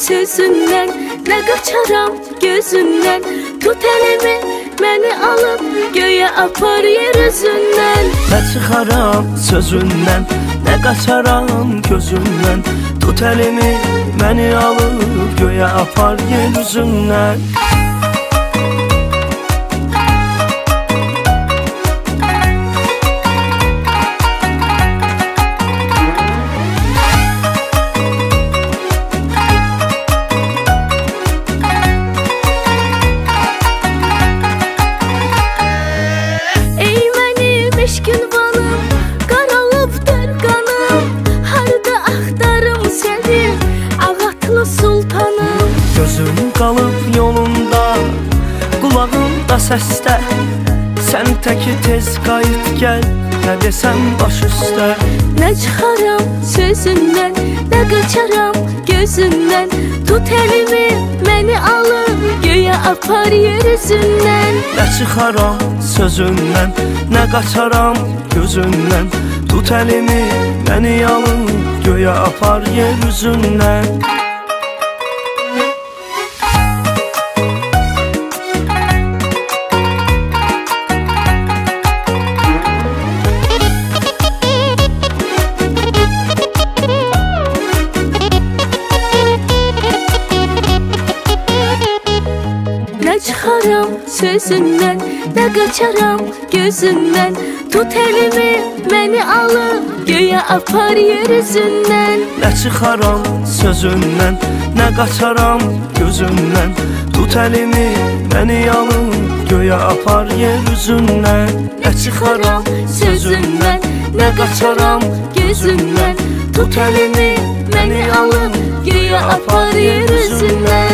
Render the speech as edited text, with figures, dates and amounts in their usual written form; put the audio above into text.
sözündən, nə qaçaram gözündən. Tut əlimi, məni alıb göyə apar yer üzündən. Nə çıxaram sözündən, nə qaçaram gözündən. Tut əlimi, məni alıb göyə apar yer üzündən. Eşkin vanım, qaralıbdır qanım. Harda axtarım səni, ağatlı sultanım. Gözüm qalıb yolunda, qulağımda səsdə. Sən təki tez qayıt gəl, nə desəm baş üstə. Nə çıxaram sözündən, nə qaçaram gözündən. Tut əlimi, məni alıb göyə apar yer üzündən. Nə çıxaram sözündən, nə qaçaram gözündən. Tut əlimi, məni alıb göyə apar yer üzündən. Nə çıxaram sözündən, nə qaçaram gözündən. Tut əlimi, məni alıb göyə apar yer üzündən. Nə çıxaram sözündən, nə qaçaram gözündən. Tut əlimi, məni alıb göyə apar yer üzündən. Nə çıxaram sözündən, nə qaçaram gözündən. Tut əlimi, məni alıb göyə apar yer üzündən.